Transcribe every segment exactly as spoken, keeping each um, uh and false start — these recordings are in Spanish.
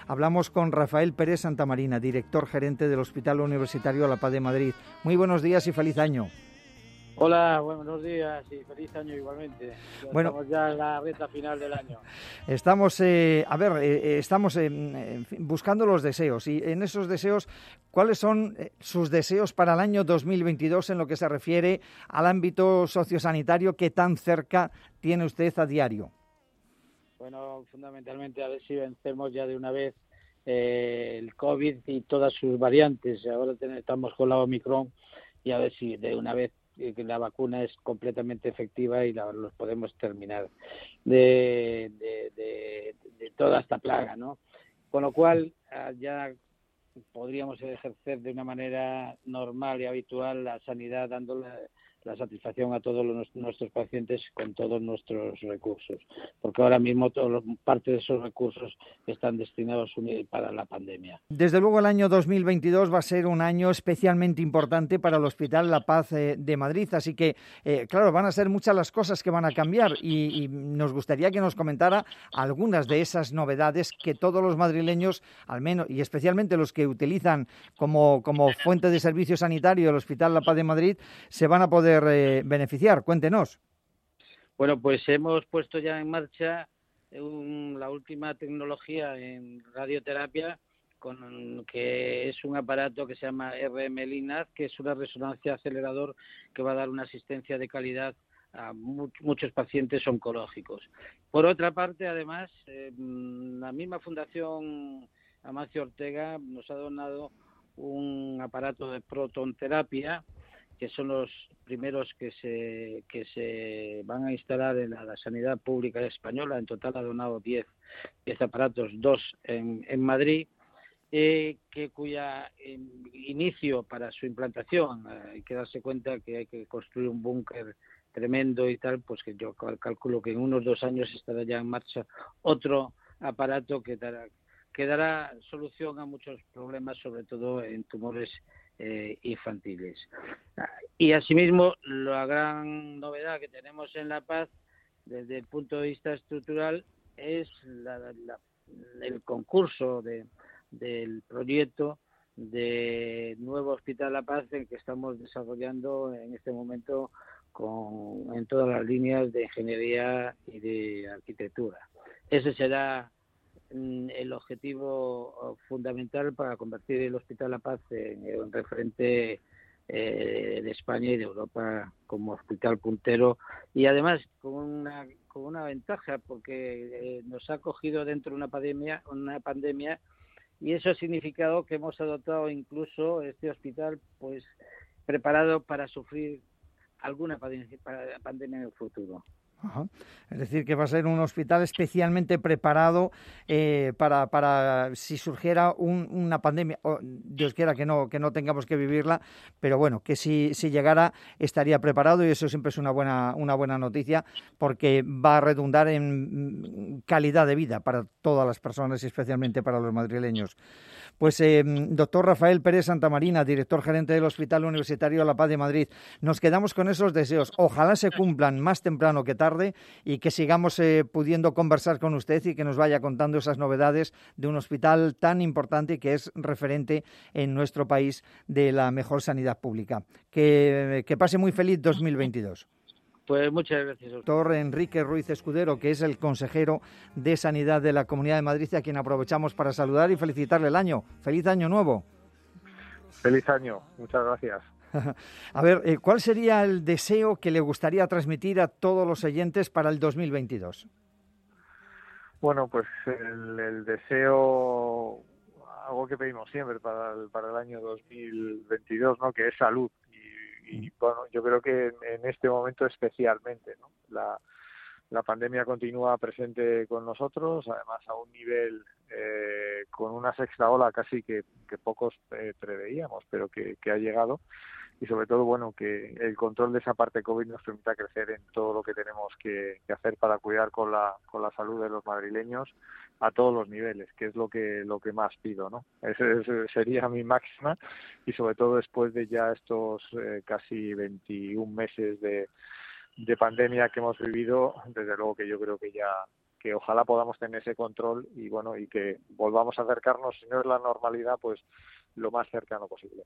Hablamos con Rafael Pérez Santamarina, director gerente del Hospital Universitario La Paz de Madrid. Muy buenos días y feliz año. Hola, buenos días y feliz año igualmente. Ya bueno, estamos ya en la recta final del año. Estamos, eh, a ver, eh, estamos eh, en fin, buscando los deseos y en esos deseos, ¿cuáles son eh, sus deseos para el año dos mil veintidós en lo que se refiere al ámbito sociosanitario que tan cerca tiene usted a diario? Bueno, fundamentalmente a ver si vencemos ya de una vez eh, el COVID y todas sus variantes. Ahora tenemos, estamos con la Omicron y a ver si de una vez que la vacuna es completamente efectiva y la, los podemos terminar de, de, de, de toda esta plaga, ¿no? Con lo cual ya podríamos ejercer de una manera normal y habitual la sanidad, dándole la satisfacción a todos los, nuestros pacientes con todos nuestros recursos, porque ahora mismo todo, parte de esos recursos están destinados para la pandemia. Desde luego el año dos mil veintidós va a ser un año especialmente importante para el Hospital La Paz eh, de Madrid, así que, eh, claro, van a ser muchas las cosas que van a cambiar y, y nos gustaría que nos comentara algunas de esas novedades que todos los madrileños, al menos, y especialmente los que utilizan como, como fuente de servicio sanitario el Hospital La Paz de Madrid, se van a poder Eh, beneficiar. Cuéntenos. Bueno, pues hemos puesto ya en marcha un, la última tecnología en radioterapia, con que es un aparato que se llama R M LINAC, que es una resonancia acelerador que va a dar una asistencia de calidad a mu- muchos pacientes oncológicos. Por otra parte, además, eh, la misma Fundación Amancio Ortega nos ha donado un aparato de protonterapia, que son los primeros que se que se van a instalar en la, la sanidad pública española. En total ha donado diez aparatos, dos en, en Madrid, eh, que cuya eh, inicio para su implantación, eh, hay que darse cuenta que hay que construir un búnker tremendo y tal, pues que yo calculo que en unos dos años estará ya en marcha otro aparato que dará, que dará solución a muchos problemas, sobre todo en tumores Eh, infantiles. Y asimismo, la gran novedad que tenemos en La Paz desde el punto de vista estructural es la, la, el concurso de, del proyecto de nuevo Hospital La Paz, en que estamos desarrollando en este momento con, en todas las líneas de ingeniería y de arquitectura. Ese será el objetivo fundamental para convertir el Hospital La Paz en un referente eh, de España y de Europa como hospital puntero, y además con una con una ventaja, porque eh, nos ha cogido dentro de una pandemia una pandemia y eso ha significado que hemos adoptado incluso este hospital pues preparado para sufrir alguna pandemia en el futuro. Ajá. Es decir, que va a ser un hospital especialmente preparado eh, para, para si surgiera un, una pandemia, o Dios quiera que no, que no tengamos que vivirla, pero bueno, que si, si llegara estaría preparado, y eso siempre es una buena, una buena noticia, porque va a redundar en calidad de vida para todas las personas y especialmente para los madrileños. Pues eh, doctor Rafael Pérez Santamarina, director gerente del Hospital Universitario La Paz de Madrid, nos quedamos con esos deseos. Ojalá se cumplan más temprano que tarde y que sigamos eh, pudiendo conversar con usted y que nos vaya contando esas novedades de un hospital tan importante y que es referente en nuestro país de la mejor sanidad pública. Que, que pase muy feliz dos mil veintidós. Pues muchas gracias. Doctor Enrique Ruiz Escudero, que es el consejero de Sanidad de la Comunidad de Madrid, a quien aprovechamos para saludar y felicitarle el año. ¡Feliz año nuevo! Feliz año, muchas gracias. A ver, ¿cuál sería el deseo que le gustaría transmitir a todos los oyentes para el dos mil veintidós? Bueno, pues el, el deseo, algo que pedimos siempre para el, para el año dos mil veintidós, ¿no?, que es salud. Y, y bueno, yo creo que en, en este momento especialmente, ¿no? La, la pandemia continúa presente con nosotros, además a un nivel eh, con una sexta ola casi que, que pocos eh, preveíamos, pero que, que ha llegado. Y sobre todo, bueno, que el control de esa parte COVID nos permita crecer en todo lo que tenemos que, que hacer para cuidar con la con la salud de los madrileños a todos los niveles, que es lo que lo que más pido, ¿no? Ese, ese sería mi máxima, y sobre todo después de ya estos eh, casi veintiún meses de, de pandemia que hemos vivido, desde luego que yo creo que ya que ojalá podamos tener ese control y bueno, y que volvamos a acercarnos, si no es la normalidad, pues lo más cercano posible.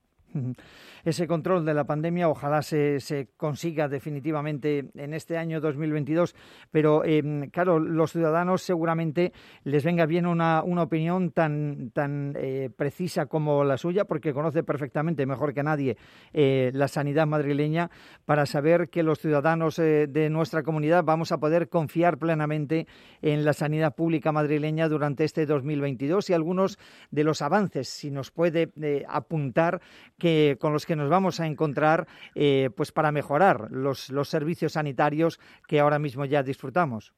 Ese control de la pandemia ojalá se, se consiga definitivamente en este año dos mil veintidós, pero eh, claro, los ciudadanos seguramente les venga bien una, una opinión tan, tan eh, precisa como la suya, porque conoce perfectamente, mejor que nadie, eh, la sanidad madrileña, para saber que los ciudadanos eh, de nuestra comunidad vamos a poder confiar plenamente en la sanidad pública madrileña durante este dos mil veintidós y algunos de los avances, si nos puede eh, apuntar, que con los que nos vamos a encontrar eh, pues para mejorar los, los servicios sanitarios que ahora mismo ya disfrutamos.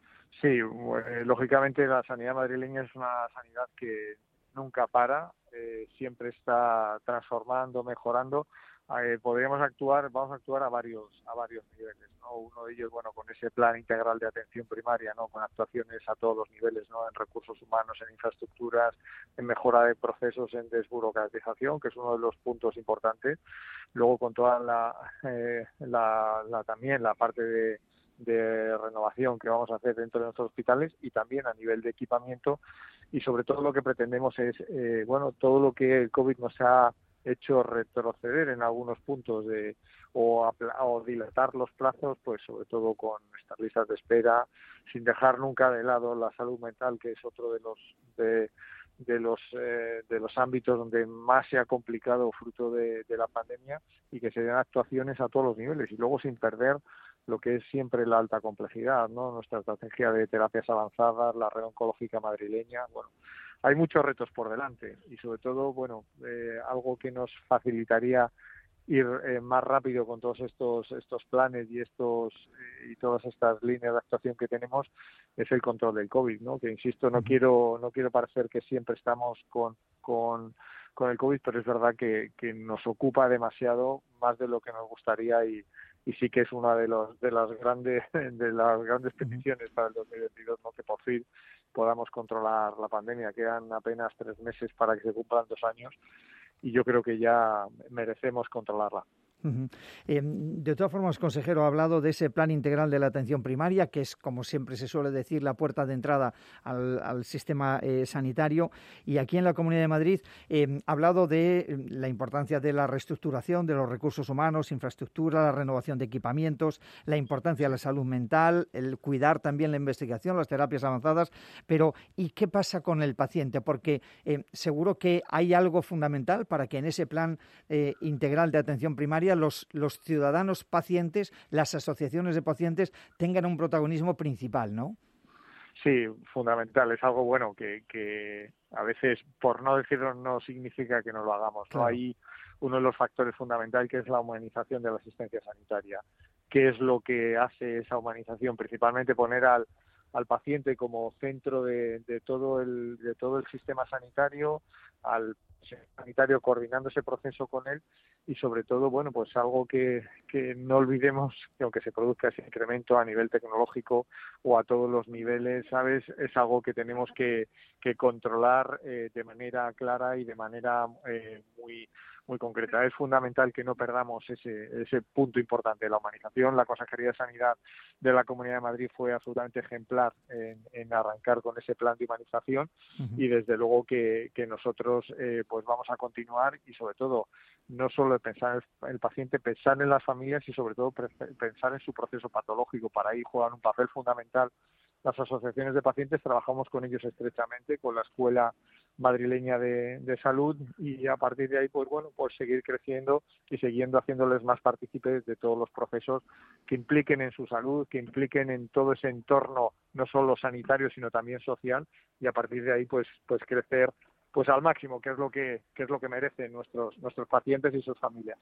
Sí, eh, lógicamente la sanidad madrileña es una sanidad que nunca para, eh, siempre está transformando, mejorando. Eh, podríamos actuar, vamos a actuar a varios a varios niveles, ¿no? Uno de ellos, bueno, con ese plan integral de atención primaria, ¿no? Con actuaciones a todos los niveles, ¿no? En recursos humanos, en infraestructuras, en mejora de procesos, en desburocratización, que es uno de los puntos importantes. Luego con toda la, eh, la, la también la parte de de renovación que vamos a hacer dentro de nuestros hospitales y también a nivel de equipamiento, y sobre todo lo que pretendemos es, eh, bueno, todo lo que el COVID nos ha hecho retroceder en algunos puntos de o, apla- o dilatar los plazos, pues sobre todo con estas listas de espera, sin dejar nunca de lado la salud mental, que es otro de los de, de los eh, de los ámbitos donde más se ha complicado fruto de, de la pandemia, y que se den actuaciones a todos los niveles, y luego sin perder lo que es siempre la alta complejidad, ¿no? Nuestra estrategia de terapias avanzadas, la red oncológica madrileña, bueno, hay muchos retos por delante y sobre todo, bueno, eh, algo que nos facilitaría ir eh, más rápido con todos estos estos planes y estos eh, y todas estas líneas de actuación que tenemos es el control del COVID, ¿no? Que insisto, no quiero no quiero parecer que siempre estamos con con con el COVID, pero es verdad que, que nos ocupa demasiado, más de lo que nos gustaría, y y sí que es una de los de las grandes de las grandes peticiones para el dos mil veintidós, ¿no? Que por fin podamos controlar la pandemia. Quedan apenas tres meses para que se cumplan dos años y yo creo que ya merecemos controlarla. Uh-huh. Eh, de todas formas, consejero, ha hablado de ese plan integral de la atención primaria, que es, como siempre se suele decir, la puerta de entrada al, al sistema eh, sanitario. Y aquí en la Comunidad de Madrid eh, ha hablado de la importancia de la reestructuración de los recursos humanos, infraestructura, la renovación de equipamientos, la importancia de la salud mental, el cuidar también la investigación, las terapias avanzadas. Pero, ¿y qué pasa con el paciente? Porque eh, seguro que hay algo fundamental para que en ese plan eh, integral de atención primaria Los, los ciudadanos pacientes, las asociaciones de pacientes tengan un protagonismo principal, ¿no? Sí, fundamental. Es algo bueno que, que a veces, por no decirlo, no significa que no lo hagamos. Claro. ¿No? Hay uno de los factores fundamentales, que es la humanización de la asistencia sanitaria. ¿Qué es lo que hace esa humanización? Principalmente poner al, al paciente como centro de, de todo el de todo el sistema sanitario, al sanitario coordinando ese proceso con él, y sobre todo, bueno, pues algo que, que no olvidemos, que aunque se produzca ese incremento a nivel tecnológico o a todos los niveles, ¿sabes? Es algo que tenemos que, que controlar eh, de manera clara y de manera eh, muy muy concreta. Es fundamental que no perdamos ese ese punto importante de la humanización. La Consejería de Sanidad de la Comunidad de Madrid fue absolutamente ejemplar en, en arrancar con ese plan de humanización, uh-huh. y desde luego que, que nosotros eh, pues vamos a continuar, y sobre todo no solo pensar en el paciente, pensar en las familias y sobre todo pensar en su proceso patológico. Para ahí juegan un papel fundamental las asociaciones de pacientes. Trabajamos con ellos estrechamente, con la Escuela Madrileña de, de Salud, y a partir de ahí, pues bueno, pues seguir creciendo y siguiendo haciéndoles más partícipes de todos los procesos que impliquen en su salud, que impliquen en todo ese entorno, no solo sanitario, sino también social, y a partir de ahí, pues, pues crecer pues al máximo, que es lo que, que es lo que merecen nuestros nuestros pacientes y sus familias.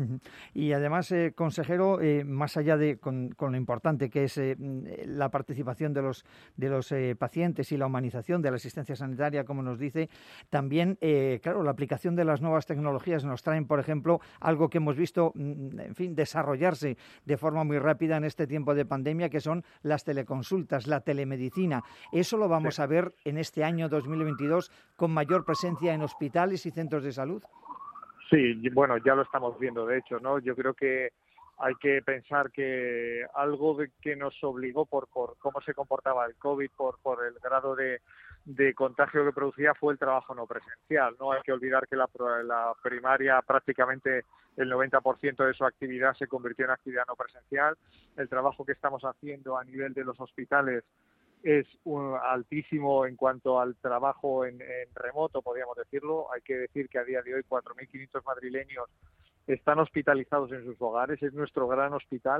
Y además, eh, consejero, eh, más allá de con, con lo importante que es eh, la participación de los de los eh, pacientes y la humanización de la asistencia sanitaria, como nos dice, también, eh, claro, la aplicación de las nuevas tecnologías nos traen, por ejemplo, algo que hemos visto, en fin, desarrollarse de forma muy rápida en este tiempo de pandemia, que son las teleconsultas, la telemedicina. Eso lo vamos sí. a ver en este año dos mil veintidós con mayor presencia en hospitales y centros de salud. Sí, bueno, ya lo estamos viendo, de hecho, ¿no? Yo creo que hay que pensar que algo de que nos obligó por, por cómo se comportaba el COVID, por, por el grado de, de contagio que producía, fue el trabajo no presencial. No hay que olvidar que la, la primaria, prácticamente el noventa por ciento de su actividad se convirtió en actividad no presencial. El trabajo que estamos haciendo a nivel de los hospitales es un, altísimo en cuanto al trabajo en, en remoto, podríamos decirlo. Hay que decir que a día de hoy cuatro mil quinientos madrileños están hospitalizados en sus hogares, es nuestro gran hospital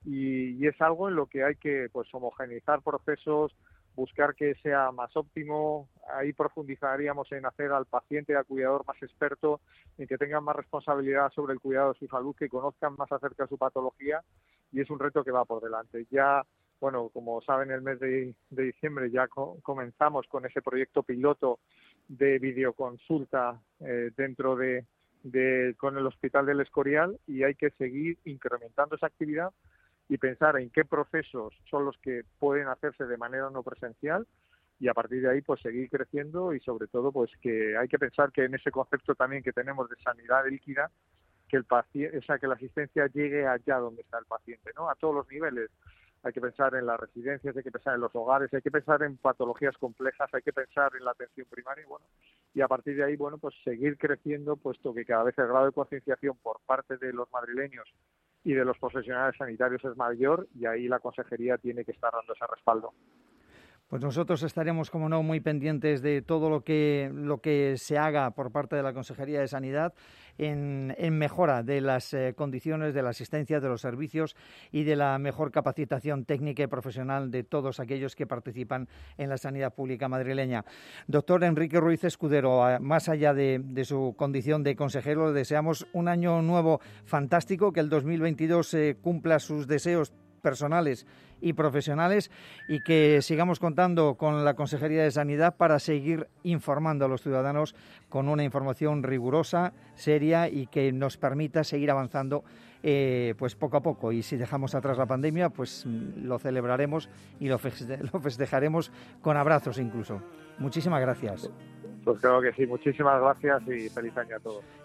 y, y es algo en lo que hay que pues homogeneizar procesos, buscar que sea más óptimo. Ahí profundizaríamos en hacer al paciente y al cuidador más experto, en que tengan más responsabilidad sobre el cuidado de su salud, que conozcan más acerca de su patología, y es un reto que va por delante. Ya, bueno, como saben, el mes de, de diciembre ya co- comenzamos con ese proyecto piloto de videoconsulta eh, dentro de De, con el Hospital del Escorial, y hay que seguir incrementando esa actividad y pensar en qué procesos son los que pueden hacerse de manera no presencial, y a partir de ahí pues seguir creciendo, y sobre todo pues que hay que pensar que en ese concepto también que tenemos de sanidad líquida, que el paciente, o sea, que la asistencia llegue allá donde está el paciente, ¿no? A todos los niveles. Hay que pensar en las residencias, hay que pensar en los hogares, hay que pensar en patologías complejas, hay que pensar en la atención primaria, y bueno, y a partir de ahí, bueno, pues seguir creciendo, puesto que cada vez el grado de concienciación por parte de los madrileños y de los profesionales sanitarios es mayor, y ahí la consejería tiene que estar dando ese respaldo. Pues nosotros estaremos, como no, muy pendientes de todo lo que lo que se haga por parte de la Consejería de Sanidad en, en mejora de las eh, condiciones de la asistencia, de los servicios y de la mejor capacitación técnica y profesional de todos aquellos que participan en la sanidad pública madrileña. Doctor Enrique Ruiz Escudero, más allá de, de su condición de consejero, le deseamos un año nuevo fantástico, que el dos mil veintidós eh, cumpla sus deseos personales y profesionales, y que sigamos contando con la Consejería de Sanidad para seguir informando a los ciudadanos con una información rigurosa, seria, y que nos permita seguir avanzando eh, pues poco a poco. Y si dejamos atrás la pandemia, pues lo celebraremos y lo, feste- lo festejaremos con abrazos incluso. Muchísimas gracias. Pues creo que sí, muchísimas gracias y feliz año a todos.